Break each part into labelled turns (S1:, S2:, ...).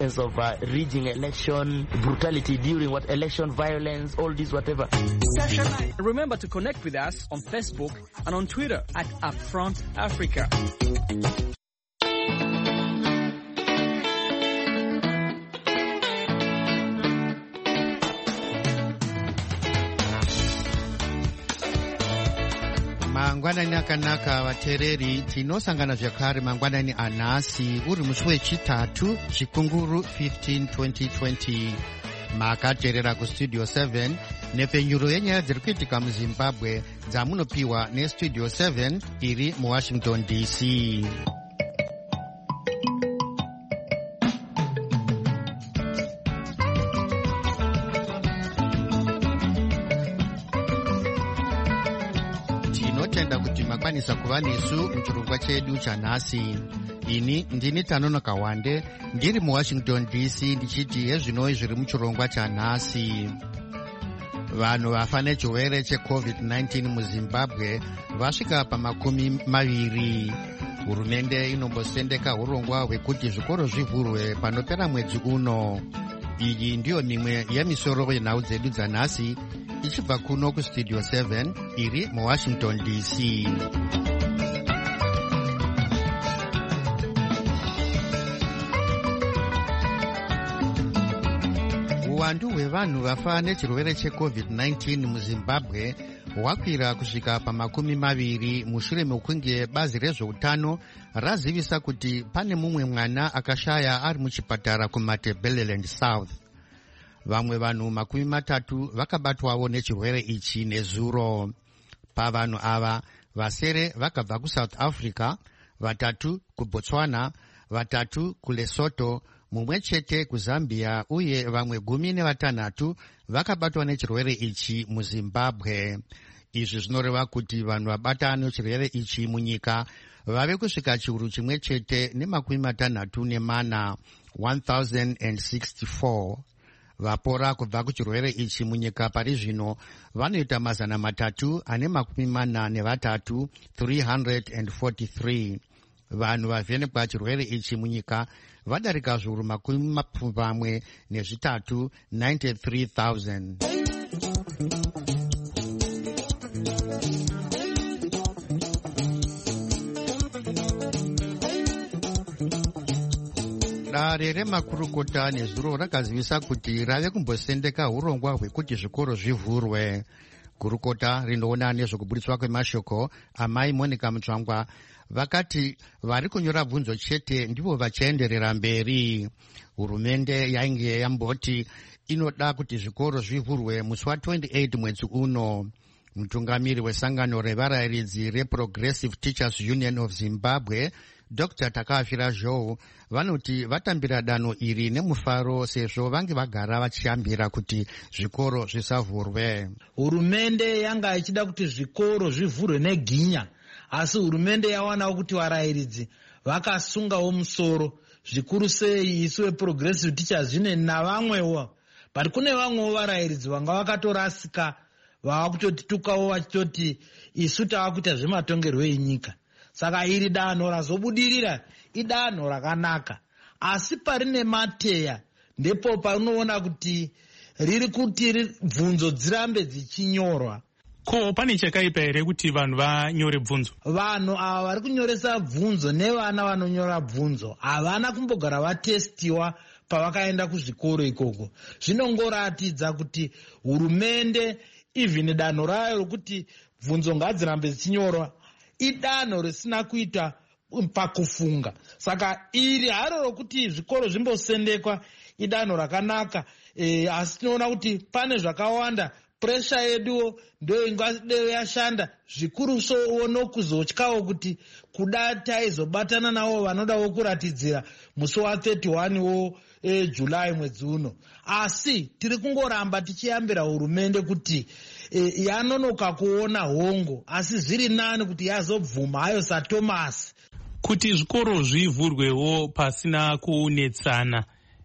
S1: of rigging election, brutality during election violence, all this whatever.
S2: Remember to connect with us on Facebook and on Twitter at Upfront Africa.
S3: Mangwanani akanaka vatereri, tinosangana zvakare mangwanani anhasi uri musi wechitatu Chikunguru 15 2020. Makateerera kustudio 7 nepfenyuro yenyaya dziri kuitika muZimbabwe dzamunopiwa nestudio 7 iri muWashington DC. Tinotenda kuti makwanisa kuva nesu muchirongwa chedu chanhasi. Ini ndini Tanonoka Wande ndiri muWashington DC ndichiti hezvinoi zviri muchirongwa chanhasi. Vanhu vafa nechirwere cheCovid-19 muZimbabwe vasvika pa20. Hurumende inombosendeka urongwa hwekuti zvikoro zvivhurwe panopera mwedzi uno. Iyi ndiyo mimwe yemisoro yenhau dzedu dzanhasi ichibva kuno kustudio 7 iri muWashington DC. Uwandu hwevanhu vafa nechirwere cheCovid-19 muZimbabwe hwakwira kusvika pa20 mushure mekunge bazi rezveutano razivisa kuti pane mumwe mwana akashaya ari muchipatara kuMatabeleland South. Vamwe vanhu 30 vakabatwawo nechirwere ichi nezuro. Pavanhu ava vasere vakabva kuSouth Africa, 3 kuBotswana, 3 kuLesotho, mumwe chete kuZambia uye vamwe 16 vakabatwa nechirwere ichi muZimbabwe. Izvi zvinoreva kuti vanhu vabata nechirwere ichi munyika vave kusvika chiuru chimwe chete ne64 1064. Vapora kubva kuchirwere ichi munyika pari zvino vanoita 343 343. Vanhu vavhenekwa chirwere ichi munyika vadarika zviuru 43 93,000. Dare remakurukota nezuro rakazivisa kuti rave kumbosendeka urongwa hwekuti zvikoro zvivhurwe. Gurukota rinoona nezvekuburitswa kwemashoko amai Monica Mutsvangwa vakati vari kunyora bvunzo chete ndivo vachaenderera mberi. Hurumende yainge yamboti inoda kuti zvikoro zvivhurwe musi wa28 mwedzi uno. Mutungamiri wesangano revarayiridzi reProgressive Teachers Union of Zimbabwe Dr. Takafira Joe vanoti vatambira danho iri nemufaro sezvo vange vagara vachiyambira kuti zvikoro zvisavhurwe.
S4: Hurumende yanga ichida kuti zvikoro zvivhurwe neginya, asi hurumende yawanawo kuti varayiridzi vakasungawo musoro, zvikuru sei isu weProgressive Teachers Union navamwewo. But kune vamwewo varayiridzi vanga vakatorasika vava kutotitukawo vachitoti isu tava kuita zvematongerwo enyika. Saka iri danho razobudirira idanho rakanaka, asi parine mateya ndipo paunoona kuti riri kuti bvunzo dzirambe dzichinyorwa.
S5: Ko pane chakaipa here kuti vanhu vanyore bvunzo?
S4: Vanhu ava vari kunyoresa bvunzo nevana vanonyora bvunzo havana kumbogara vatestiwa pavakaenda kuzvikoro ikoko. Zvinongoratidza kuti hurumende even danho rayo rokuti bvunzo ngadzirambe dzichinyorwa idanho risina kuita pakufunga. Saka iri haro rokuti zvikoro zvimbosendekwa idanho rakanaka, asi tinoona kuti pane zvakawanda. Presha yeduwo ndio ingadeyo yashanda zvikuru sowo nokuzotyawo kuti kuda taizobatana navo vanodawo kuratidzira musi wa31 wo July mwedzi uno. Asi tiri kungoramba tichiyambira hurumende kuti yanonoka kuona hongo, asi zviri nani kuti yazobvuma hayo saThomas
S5: kuti zvikoro zvivhurwewo pasina kunetsana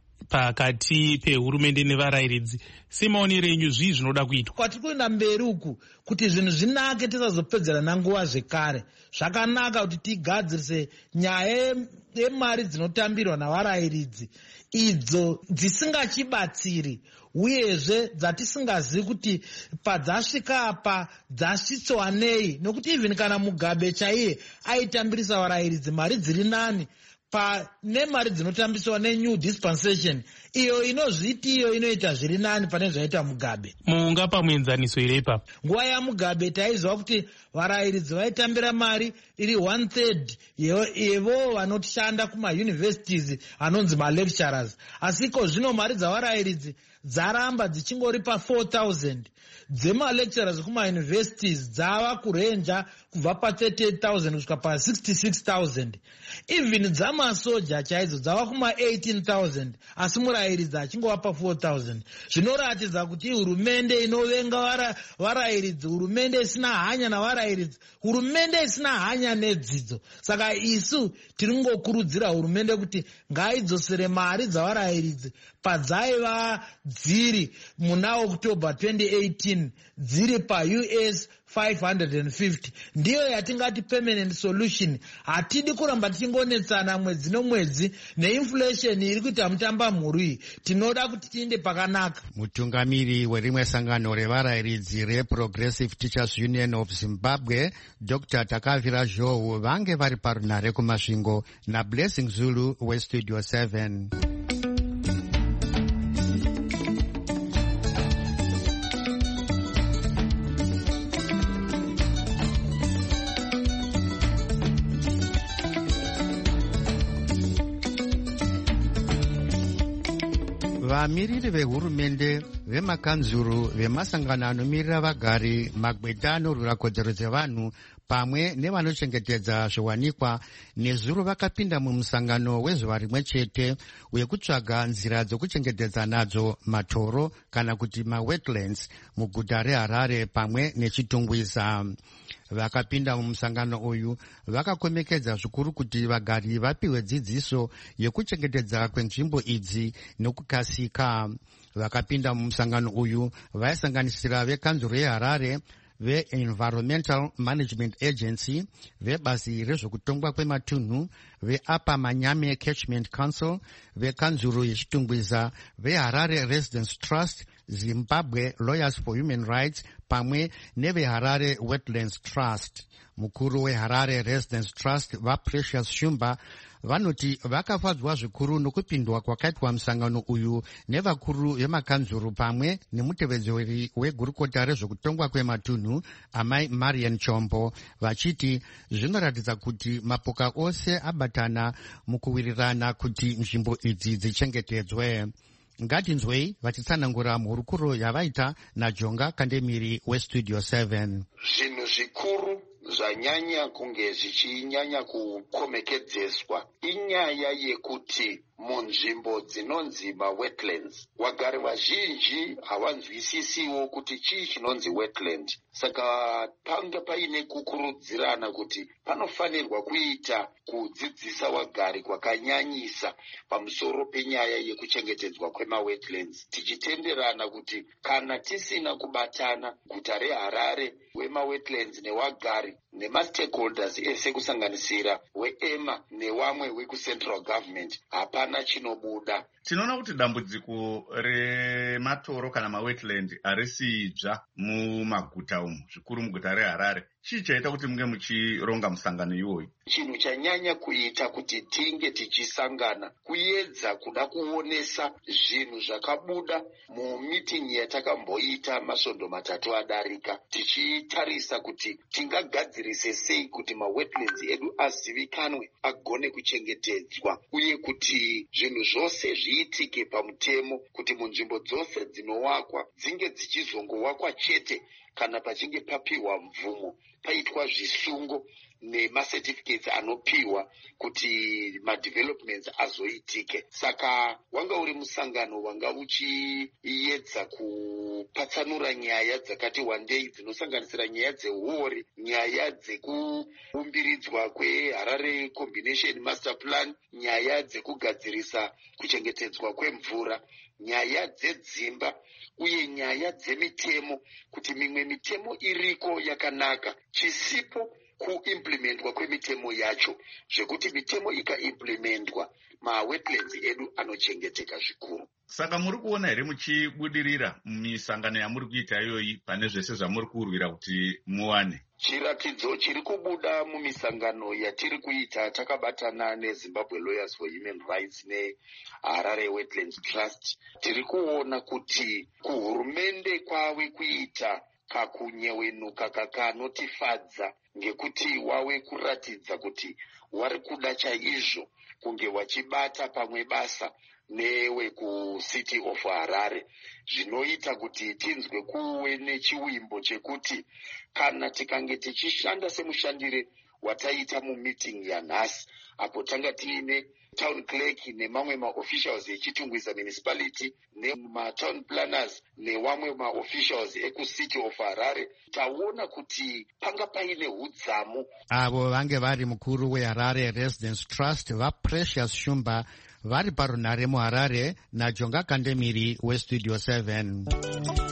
S5: pakati pehurumende nevarayiridzi. Semaonero enyu zvii zvinoda kuitwa?
S4: Kwatiri kuenda mberi uku kuti zvinhu zvinake tisazopedzera nanguva zvekare. Zvakanaka kuti tigadzirise nyaya yemari dzinotambirwa navarayiridzi idzo dzisingachibatsiri uyezve dzatisingazivi kuti padzasvika apa dzasvitswa nei, nokuti even kana Mugabe chaiye aitambirisa varayiridzi mari dziri nani pane mari dzinotambiswa neNew Dispensation, iyo inozviti iyo inoita zviri nani pane zvaita Mugabe.
S5: Mungapa muenzaniso ire ipapo?
S4: Nguva yaMugabe taiziva kuti varayiridzi vaitambira mari iri 1/3 yevo vanoshanda kumauniversities anonzi malecturers, asiko zvino mari dzavarayiridzi dzaramba dzichingori pa 4,000, dzemalecturers kumauniversities dzava kurenja kubva pa 38,000 kusvika pa 66,000. Even dzamasoja chaidzo dzava kuma 18,000, asi murayiridzi achingova pa 4,000. Zvinoratidza kuti hurumende inovenga varayiridzi, hurumende isina hanya navarayiridzi, hurumende isina hanya nedzidzo. Saka isu tiri kungokurudzira hurumende kuti ngaidzosere mari dzavarayiridzi padzaiva dziri muna October 2018 dziri pa US 550. Ndiyo yatingati permanent solution. Hatidi kuramba tichingonetsana mwedzi nomwedzi neinflation iri kuita mutamba mhuri. Tinoda kuti tiende pakanaka.
S3: Mutungamiri werimwe sangano revarayiridzi reProgressive Teachers Union of Zimbabwe, Dr. Takavira Zhou, vange vari parunhare kumasvingo naBlessing Zulu weStudio 7. Vamiriri vehurumende, vemakanzuru, vemasangano anomirira vagari, magweta anorwira kodzero dzevanhu pamwe nevanochengetedza zviwanikwa nezuro vakapinda mumusangano wezuva rimwe chete wekutsvaga nzira dzokuchengetedza nadzo matoro kana kuti mawetlands muguta reHarare pamwe nechitungwiza. Vakapinda mumusangano uyu vakakomekedza zvikuru kuti vagari vapiwe dzidziso yekuchengetedza kwenzvimbo idzi nokukasika. Vakapinda mumusangano uyu vaisanganisira vekanzuru yeHarare, ve-Environmental Management Agency, vebazi rezvekutongwa kwematunhu, ve-Upper Manyame Catchment Council, vekanzuru yechitungwiza, veHarare Residents Trust, Zimbabwe Lawyers for Human Rights pamwe neveHarare Wetlands Trust. Mukuru weHarare Residents Trust vaPrecious Shumba vanoti vakafadzwa zvikuru nokupindwa kwakaitwa musangano uyu nevakuru vemakanzuru pamwe nemutevedzeri wegurukota rezvekutongwa kwematunhu amai Marian Chombo, vachiti zvinoratidza kuti mapoka ose abatana mukuwirirana kuti nzvimbo idzi dzichengetedzwe. Ngatinzwei vachitsanangura mhurukuro yavaita naJonga Kandemiri weStudio 7.
S6: Zvinhu zvikuru zvanyanya kunge zvichinyanya kukomekedzeswa inyaya yekuti munzvimbo dzinonzi mawetlands vagari vazhinji havanzwisisiwo kuti chii chinonzi wetland. Saka panga paine kukurudzirana kuti panofanirwa kuita kudzidzisa vagari kwakanyanyisa pamusoro penyaya yekuchengetedzwa kwemawetlands, tichitenderana kuti kana tisina kubatana guta reHarare wemawetlands newagari nemastakeholders ese kusanganisira weEMA newamwe wekucentral government hapana chinobuda.
S7: Tinoona kuti dambudziko rematoro kana mawetland harisidzva mumaguta umu, zvikuru muguta reHarare. Chii chaita kuti munge muchironga musangano iwoyu?
S6: Chinhu chanyanya kuita kuti tinge tichisangana kuedza kuda kuonesa zvinhu zvakabuda mumitingi yatakamboita masvondo matatu adarika, tichitarisa kuti tingagadzirise sei kuti mawetlands edu azivikanwe, agone kuchengetedzwa, uye kuti zvinhu zvose zviitike pamutemo, kuti munzvimbo dzose dzinowakwa dzinge dzichizongowakwa chete kana pachinge papiwa mvumo, paitwa zvisungo nemacertificates anopiwa kuti madevelopments azoitike. Saka wanga uri musangano wanga uchiedza kupatsanura nyaya dzakati wandei dzinosanganisira nyaya dzeuori, nyaya dzekuumbiridzwa kweHarare Combination Master Plan, nyaya dzekugadzirisa kuchengetedzwa kwemvura, nyaya dzedzimba uye nyaya dzemitemo, kuti mimwe mitemo iriko yakanaka, chisipo kuimplementwa kwemitemo yacho, zvekuti mitemo ikaimplementwa mawetlands edu anochengeteka zvikuru.
S7: Saka muri kuona here muchibudirira mumisangano yamuri kuita iyoyi pane zvese zvamuri kurwira kuti muwane?
S6: Chiratidzo chiri kubuda mumisangano yatiri kuita takabatana neZimbabwe Lawyers for Human Rights neHarare Wetlands Trust, tiri kuona kuti kuhurumende kwave kuita kakunyewenuka kakanotifadza, ngekuti wave kuratidza kuti wari kuda chaizvo kunge wachibata pamwe basa newe kuCity of Harare, zvinoita kuti tinzwe kuwe nechiwimbo chekuti kana tikange tichishanda semushandire wataita mumeeting yanhasi, apo tanga tiine town clerk nemamwe maofficials echitungwiza municipality nematown planners newamwe maofficials ekuCity of Harare, taona kuti panga paine hudzamu.
S3: Avo vange vari mukuru weHarare Residence Trust vaPrecious Shumba vari parunhare muHarare naJonga Kandemiri weStudio 7.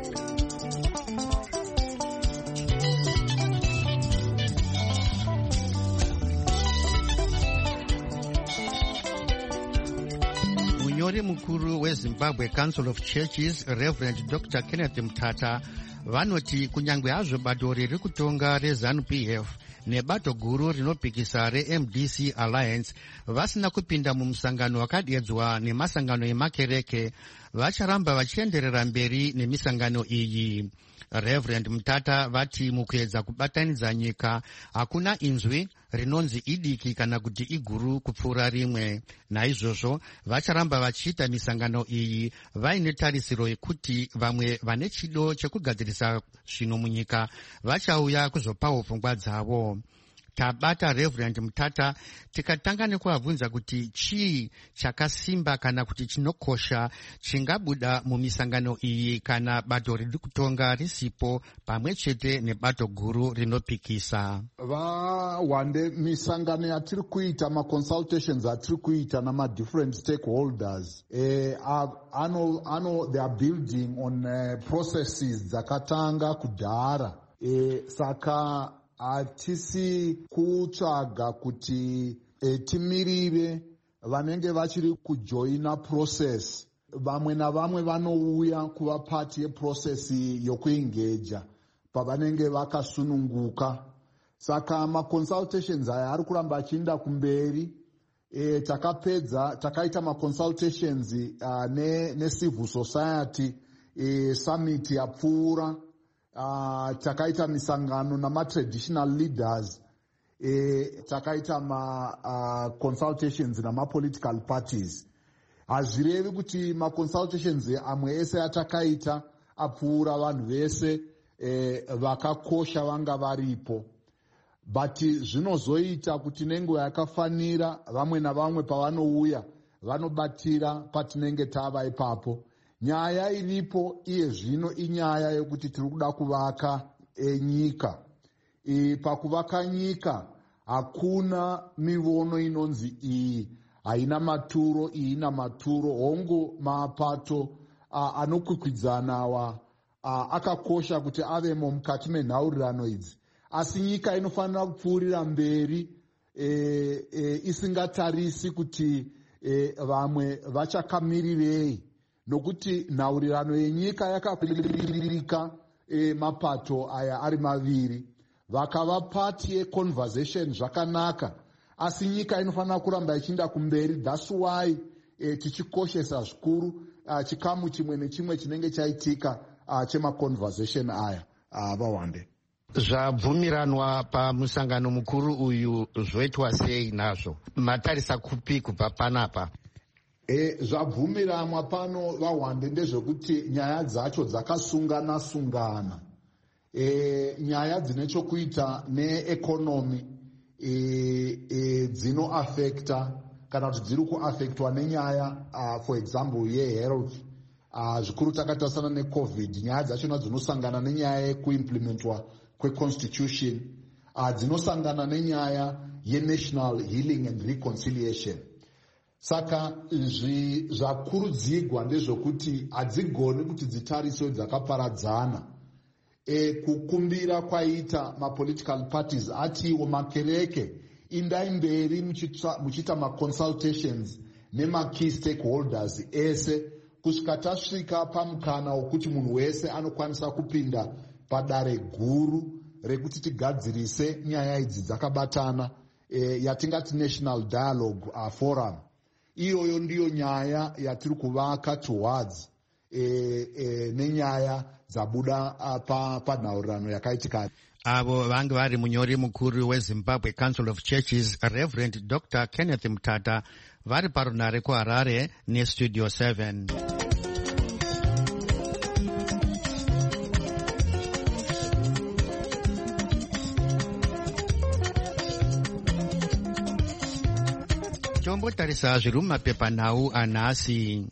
S3: Munyori mukuru weZimbabwe Council of Churches Reverend Dr. Kenneth Mutata vanoti kunyangwe hazvo bato riri kutonga reZANU-PF nebato guru rinopikisa reMDC Alliance vasina kupinda mumusangano wakadedzwa nemasangano emakereke, vacharamba vachienderera mberi nemisangano iyi. Reverend Mutata vati mukuedza kubatanidza nyika hakuna inzwi rinonzi idiki kana kuti iguru kupfuura rimwe. Naizvozvo vacharamba vachiita misangano iyi vaine tarisiro yekuti vamwe vane chido chekugadzirisa zvinhu munyika vachauya kuzopawo pfungwa dzavo. Tabata Reverend Mutata tikatanga nekuvabvunza kuti chii chakasimba kana kuti chinokosha chingabuda mumisangano iyi kana bato riri kutonga risipo pamwe chete nebato guru rinopikisa.
S8: Vawande misangano yatiri kuita, maconsultations atiri kuita nama different stakeholders they are building on processes dzakatanga kudhara, saka hatisi kutsvaga kuti timirire vanenge vachiri kujoina process. Vamwe navamwe vanouya kuva part yeprocess yokuengeja pavanenge vakasununguka. Saka maconsultations aya ari kuramba achienda kumberi. Takaita maconsultations necivil society summit yapfuura. Takaita misangano namatraditional leaders, takaita consultations namapolitical parties. Hazvirevi kuti maconsultations amwe ese atakaita apfuura vanhu vese vakakosha vanga varipo, but zvinozoita kuti nenguva yakafanira vamwe navamwe pavanouya vanobatira patinenge tava ipapo. Nyaya iripo iye zvino inyaya yekuti tiri kuda kuvaka nyika. Pakuvaka nyika hakuna mivono inonzi iyi haina maturo, iyi ina maturo. Hongo mapato anokwikwidzanawa akakosha kuti avemo mukati menhaurirano idzi, asi nyika inofanira kupfuurira mberi isingatarisi kuti vamwe vachakamirirei, nokuti nhaurirano yenyika yakapiririka mapato aya ari maviri. Vakava part yeconversation zvakanaka, asi nyika inofanira kuramba ichienda kumberi. That's why tichikoshesa zvikuru chikamu chimwe nechimwe chinenge chaitika chemaconversation aya vawande.
S3: Zvabvumiranwa pamusangano mukuru uyu zvoitwa sei nazvo? Matarisa kupi kubva panapa?
S8: Zvabvumiranwa pano vawande ndezvekuti nyaya dzacho dzakasungana-sungana. Nyaya dzine chokuita neekonomi dzinoafekta kana kuti dziri kuafektwa nenyaya for example yehealth. Zvikuru takatarisana neCovid, nyaya dzachona dzinosangana nenyaya yekuimplementwa kweconstitution, dzinosangana nenyaya yenational healing and reconciliation. Saka zvakurudzirwa ndezvokuti hadzigoni kuti dzitariswe dzakaparadzana. kukumbira kwaita mapolitical parties atiwo makereke indai mberi muchiita maconsultations nema-key stakeholders ese kusvika tasvika pamukana wokuti munhu wese anokwanisa kupinda padare guru rekuti tigadzirise nyaya idzi dzakabatana yatingati National Dialogue Forum. Iyoyo ndiyo nyaya yatiri kuvaka towards nenyaya dzabuda panhaurirano yakaitika.
S3: Avo vange vari munyori mukuru weZimbabwe Council of Churches Reverend Dr. Kenneth Mutata vari parunare kuHarare neStudio 7. Tombotarisa zviri mumapepanhau anhasi.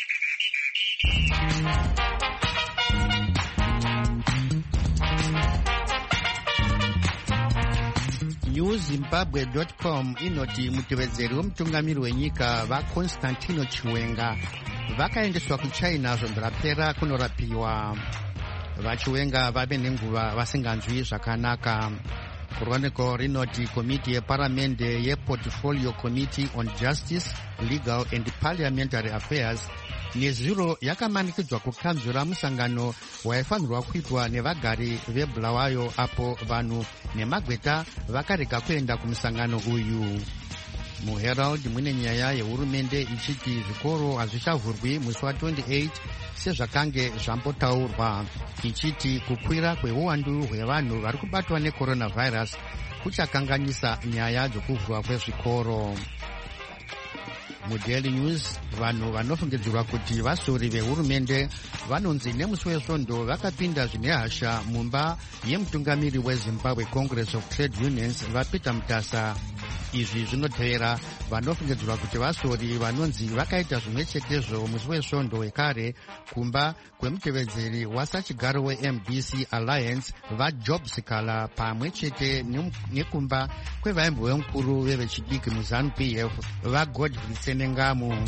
S3: newzimbabwe.com inoti mutevedzeri wemutungamiri wenyika vaConstantino Chiwenga vakaendeswa kuChina zvamborapera kunorapiwa. VaChiwenga vave nenguva vasinganzwi zvakanaka. Chronicle rinoti komiti yeparamende yePortfolio Committee on Justice, Legal and Parliamentary Affairs nezuro yakamanikidzwa kukanzura musangano waifanirwa kuitwa nevagari veBulawayo apo vanhu nemagweta vakarega kuenda kumusangano uyu. MuHerald mune nyaya yehurumende ichiti zvikoro hazvichavhurwi musi wa28 sezvakange zvambotaurwa, ichiti kukwira kweuwandu hwevanhu vari kubatwa necoronavirus kuchakanganisa nyaya dzokuvhurwa kwezvikoro. MuDaily News vanhu vanofungidzirwa kuti vasori vehurumende vanonzi nemusi wesvondo vakapinda zvine hasha mumba yemutungamiri weZimbabwe Congress of Trade Unions vaPeter Mutasa. Izvi zvinotevera vanofungidzirwa kuti vasori vanonzi vakaita zvimwe chetezvo musi wesvondo wekare kumba kwemutevedzeri wasachigaro weMDC Alliance vaJob Sikala pamwe chete nekumba kwevaimbo mukuru vevechidiki muZANU-PF vaGodfrey Tsenengamu.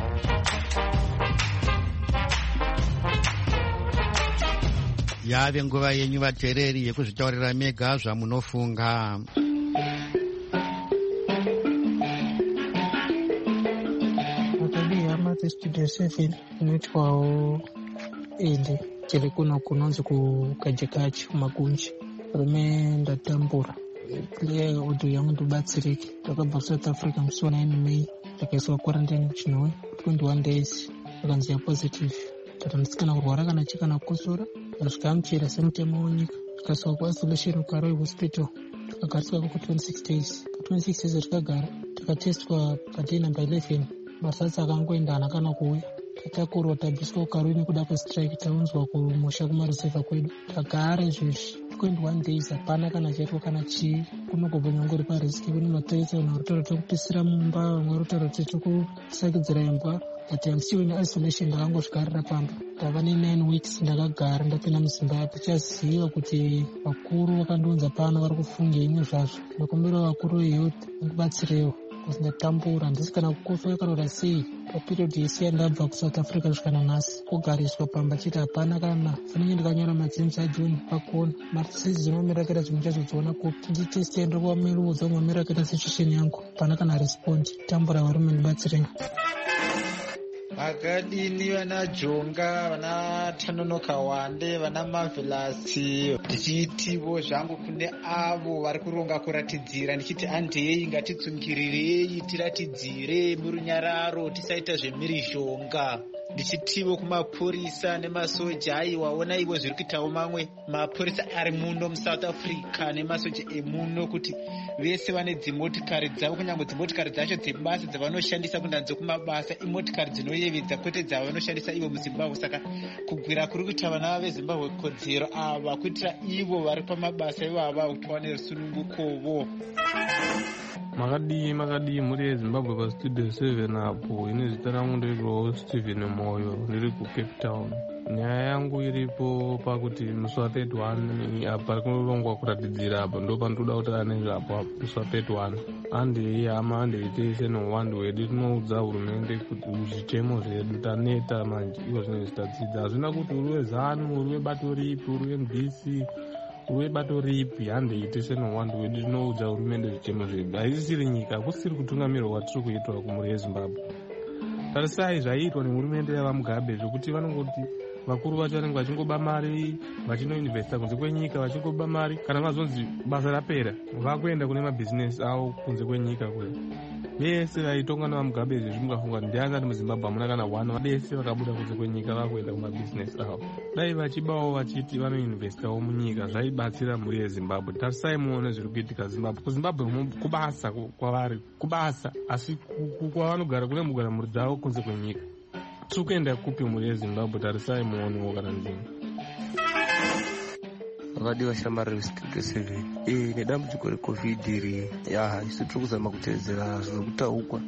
S3: Yave nguva yenyu vateereri yekuzvitaurira mega zvamunofunga.
S9: Studio 7 inoitwawo ende tiri kuno kunonzi kukajekachi kumagunji rume ndatambura player audio yangu ndibatsirike. Takabva South Africa musi wa 9 May takaiswa quarantine kuChinwe 21 days akanzi positive. Tata ndisikana kurwara kana chikana kukosora zvikamchera semutemo wenyika tikaiswa kuisolation kuKaroi hospital takagariswa kwa 26 days. 26 days tikagara takatestwa padei number 11 masatsi akangoendana kana kuuya tatakurwa tabviswa kuKaroi nekuda kwestrike taunzwa kumusha kumareserva kwedu tagara izvezvi 21 days hapana kana chaitwa kana chii kunogobva nyangori pariski kune matoita vanhu varitaura tekupisira mumba vamwe varitaura kuti tikusakidzira imbwa but I'm still in isolation. Ndakangozvigarira pamba ndava ne9 weeks ndakagara ndapinda muZimbabwe chaziva kuti vakuru vakandiunza pano vari kufunga imwe zvazvo ndakumbira vakuru vehealth ndibatsirewo kuti ndatambura handisi kana kukosora kana sei paperiod yese yandabva kuSouth Africa kusvika nanhasi kugariswa pamba chiti hapana kana fanenge ndikanyora majames aJohn pakona matisisi dzinomira kaita zvimwe chazodziona kuti nditesti yandirikuvameruudza umamira kaita situation yangu hapana kana respond tambura varume ndibatsirei.
S10: Akadini vana Jonga, vana Tanonoka Wande, vana Marvelous ndichitivo zvangu kune avo vari kuronga kuratidzira ndichiti andei ngatitsungirirei tiratidzire murunyararo tisaita zvemhirizhonga ndichitivo kumapurisa nemasoja aiwa ona ivo zviri kuitawo mamwe mapurisa ari muno muSouth Africa nemasoja emuno kuti vese vane dzimotikari dzavo kunyange dzimotikari dzacho dzebasa dzavanoshandisa kundanzo kumabasa imotikari dzinoyevedza kwete dzavanoshandisa ivo muZimbabwe. Saka kugwira kuri kuita vana veZimbabwe kodzero ava kuitira ivo vari pamabasa ivava kuti vawane rusunungukovo.
S11: makadii muri yezimbabwe pastudio 7 apo ine zita rangu ndiriwo Stephen Moyo, ndiri kuCape Town. Nyaya yangu iripo pakuti musi wa 31 pari kurongwa kuratidzira apo ndo panotoda kuti anenge apo musi wa 31 andihama andiitese nouwandu hwedu tinoudza hurumende kuti zvichemo zvedu taneta manje ivo zvinenge zvitatsidza hazvina kuti uri weZANU uri webato ripi uri weMBC uri webato ripi handiitese nouwandu hwedu tinoudza hurumende zvichemo zvedu haisisiri nyika hakusiri kutungamirwa kwatiri kuitwa kumhuri yeZimbabwe. Tarisai zvaiitwa nehurumende yavaMugabe zvokuti vanongoti vakuru vacho vanenge vachingoba mari vachinoinvesta kunze kwenyika vachingoba mari kana vazonzi basa rapera vakuenda kune mabhizinesi avo kunze kwenyika kure. Vese vaitonga navaMugabe izvi zvimungafunga ndiani ari muZimbabwe hamuna kana one vese vakabuda kunze kwenyika vakuenda kumabhizinesi avo. Dai vachibawo vachiti vanoinvestawo munyika zvaibatsira mhuri yeZimbabwe. Tarisai muone zviri kuitika Zimbabwe. KuZimbabwe kubasa kwavari kubasa asi kwavanogara kune mugara mhuri dzavo kunze kwenyika. Tukuenda kupi mhuri yeZimbabwe? Tarisai muonewo kana ndini.
S12: Vakadiwa shamari restudio 7 nedambudziko reCovid iri isu tiri kuzama kutedzera zvokutaukwa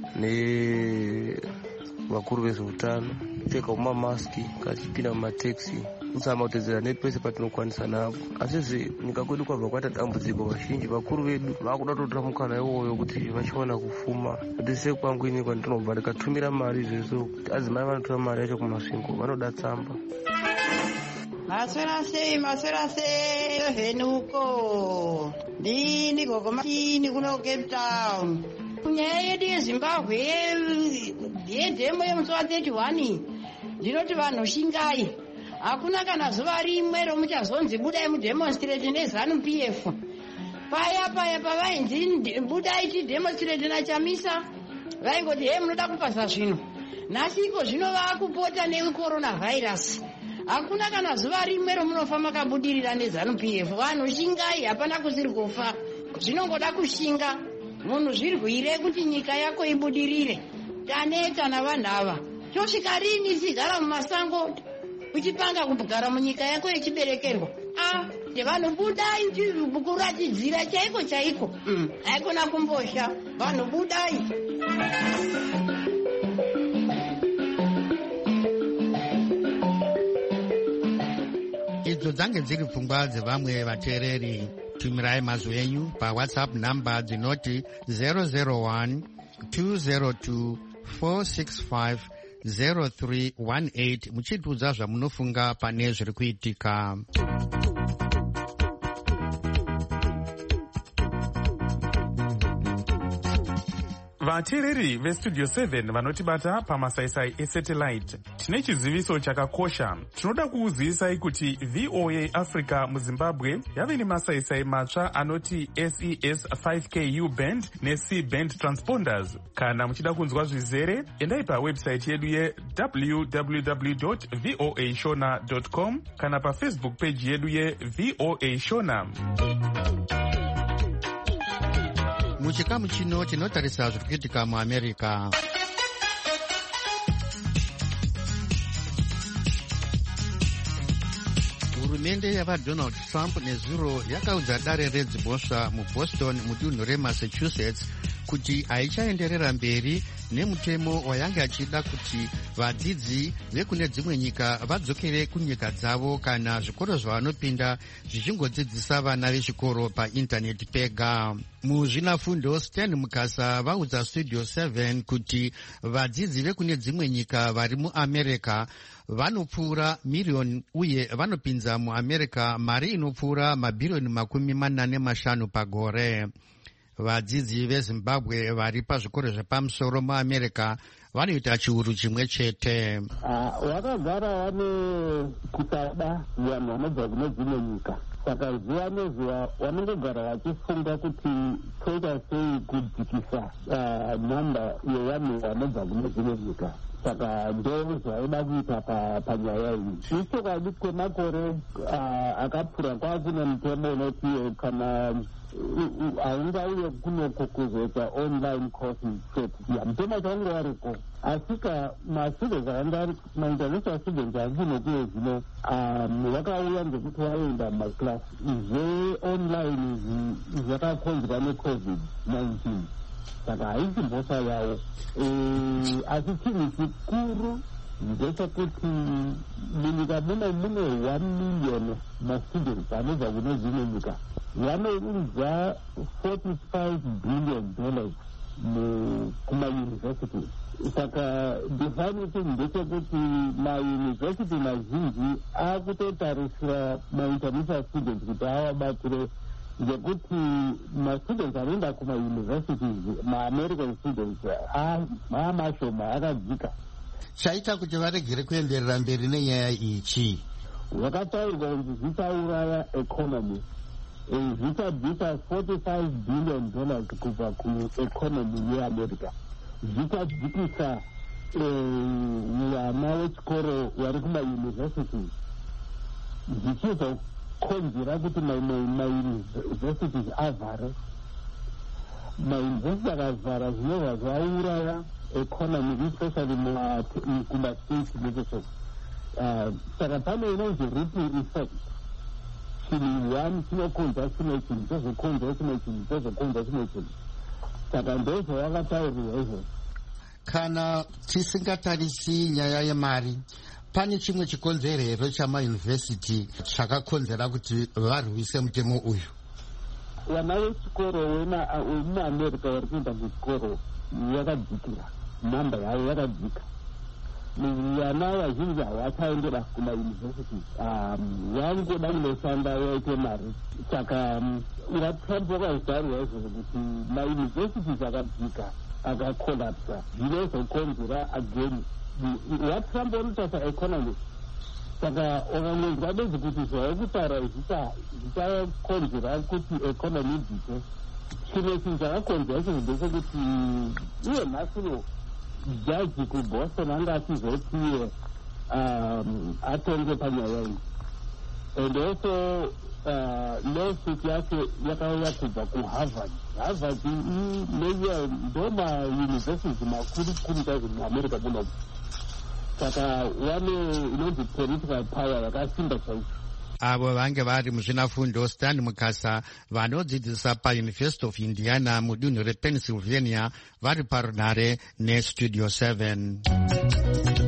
S12: nevakuru vezveutano, kupfeka mamaski kachipinda mumateksi, kuzama kutedzera nepese patinokwanisa napo. Asi nyika kwedu kwabva kwaita dambudziko, vazhinji vakuru vedu vakuda kutotora mukana iwoyo kuti vachiwana kufuma. Kuti sekwangu ini kwandinobva ndikatumira mari izvezvo kuti adzimai vanotora mari yacho kumasvingo vanoda tsamba.
S13: Maswera sei henuko ndini gogomatini kuno Cape Town. Nyaya yedu yeZimbabwe yedhemo yemusi wa 31 ndinoti vanhu shingai, hakuna kana zuva rimwe romuchazonzi budai mudemonstrate neZANU-PF. Paya pavainzi budai tidemonstrate naChamisa vaingoti munoda kupasa zvino. Nhasiko zvino vaakupota necoronavirus. Hakuna kana zuva rimwe romunofa makabudirira neZANU-PF. Vanhu shingai, hapana kusiri kufa, zvinongoda kushinga. Munhu zvirwire kuti nyika yako ibudirire. Taneta navanhu ava. Tosvika rini sigara mumasango uchipanga kugara munyika yako yechiberekerwa? Vanhu budai kuratidzira chaiko. Haikona kumbosha. Vanhu budai.
S3: Idzo dzange dziri pfungwa dzevamwe vateereri. Tumirai mazwi enyu paWhatsApp namba dzinoti 001 202 465 0318 muchitiudza zvamunofunga pane zviri kuitika.
S5: Vateereri vestudio 7 vanotibata pamasaisai esatellite, tine chiziviso chakakosha. Tinoda kuuzivisai kuti VOA Africa muZimbabwe yave nemasaisai matsva anoti SES 5K U-band neC-band transponders. Kana muchida kunzwa zvizere, endai pawebsite yedu ye.www.voashona.com kana pafacebook page yedu yeVOA Shona.
S3: Muchikamu chino tinotarisa zviri kuitika muAmerica. Hurumende yavaDonald Trump nezuro yakaudza dare redzimhosva muBoston mudunhu reMassachusetts kuti haichaenderera mberi nemutemo wayanga achida kuti vadzidzi vekune dzimwe nyika vadzokere kunyika dzavo kana zvikoro zvavanopinda zvichingodzidzisa vana vechikoro paindaneti pega. Muzvinafundo Stan Mukasa vaudza Studio 7 kuti vadzidzi vekune dzimwe nyika vari muAmerica vanopfuura miriyoni uye vanopinza muAmerica mari inopfuura mabhiriyoni 45 pagore. Vadzidzi veZimbabwe vari pazvikoro zvepamusoro muAmerica vanoita chiuru chimwe chete.
S14: Vakagara vane kusada vanhu vanobva kune dzimwe nyika, saka zuva nezuva vanongogara vachifunga kuti toita sei kudzikisa nhamba yevanhu vanobva kune dzimwe nyika. Saka ndo zvaida kuita panyaya iyi. Ichokwadi kwemakore akapfuura kwakune mutemo unoti kana haungauye kunoko kuzoita online courses chete. Mutemo change wariko, asika mastudents akanga mainternational students achinokuye zvino vakauya ngekuti vaenda mumaklasi zveonline zvakakonzwa neCovid-19. saka haisi mhosva yavo. Asi chinhu chikuru ndechekuti munyika mune 1 million mastudents anobva kune dzimwe nyika, vanoudza $45 billion kumayunivhesiti. Saka definition ndechekuti mayunivhesiti mazhinji akutotarisira mainternational students kuti avabatsire, ngekuti mastudents anoenda kumayunivhesiti maamerican students maamashoma akadzika.
S3: Chaita kuti varegere kuenderera mberi nenyaya ichi
S14: vakataurwa kuti zvichauraya economy, zvichadhisa $45 billion kubva kueconomy yeamerica, zvichadzikisa vana vechikoro vari kumayunivhesiti, zvichizokonzera kuti mayunivhesiti avhare. Mayunivhesiti akavhara zvinobva zvauraya economy, especially kumastates legislature. Saka pane inonzi ripple effect. Chinhu 1 chinokonza chimwe chinhu, chozokonza chimwe chinhu, chozokonza chimwe chinhu. Saka ndozvavakataurirwa izvozvo.
S3: Kana tisingatarisi nyaya yemari, pane chimwe chikonzero chamayunivhesiti chakakonzera kuti varwise mutemo uyu?
S14: Vana vechikoro vemuamerica vari kuenda kuchikoro yakadzikira, namba yavo yakadzika. Vana vazhinji havachaendera kumayunivhesiti, vangoda kunoshanda vaite mari. Saka vatrump vakazarwa izvozvo kuti mayunivhesiti akadzika akakolapsa, zvinozokonzera again. Vatrump vanotarisa economy. Saka ukamunzwa bedzi kuti zvaikutaura zvichakonzera kuti economy idzike. Chimwe chinhu chakakonzera izvozvo ndechekuti iye nhasino jaji kuBoston anga achizoti atonge panyaya iyi, and also lawsuit yacho yakauya kubva kuharvard. Harvard ndo mayunivhesiti makuru chaizvo muamerica munomu. Saka vane inonzi political power yakasimba chaizvo.
S3: Avo vange vari muzvinafundo Stan Mukasa vanodzidzisa paUniversity of Indiana mudunhu rePennsylvania, vari parunare neStudio 7.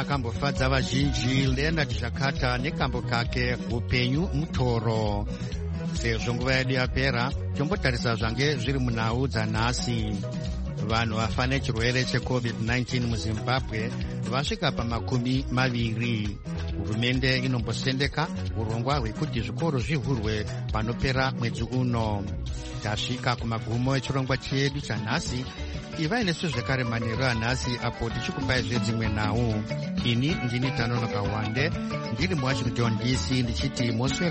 S3: kambofadza vazhinji Leonard Shakata nekambo kake upenyu mutoro. Sezvo nguva yedu yapera, tombotarisa zvange zviri munhau dzanhasi. Vanhu vafa nechirwere cheCovid-19 muZimbabwe vasvika pa20. Hurumende inombosendeka urongwa hwekuti zvikoro zvivhurwe panopera mwedzi uno. Tasvika kumagumo echirongwa chedu chanhasi. Ivai nesu zvekare manheru anhasi apo tichikupai zvedzimwe nhau. Ini ndini Tanonoka Wande ndiri muWashington DC ndichiti moswera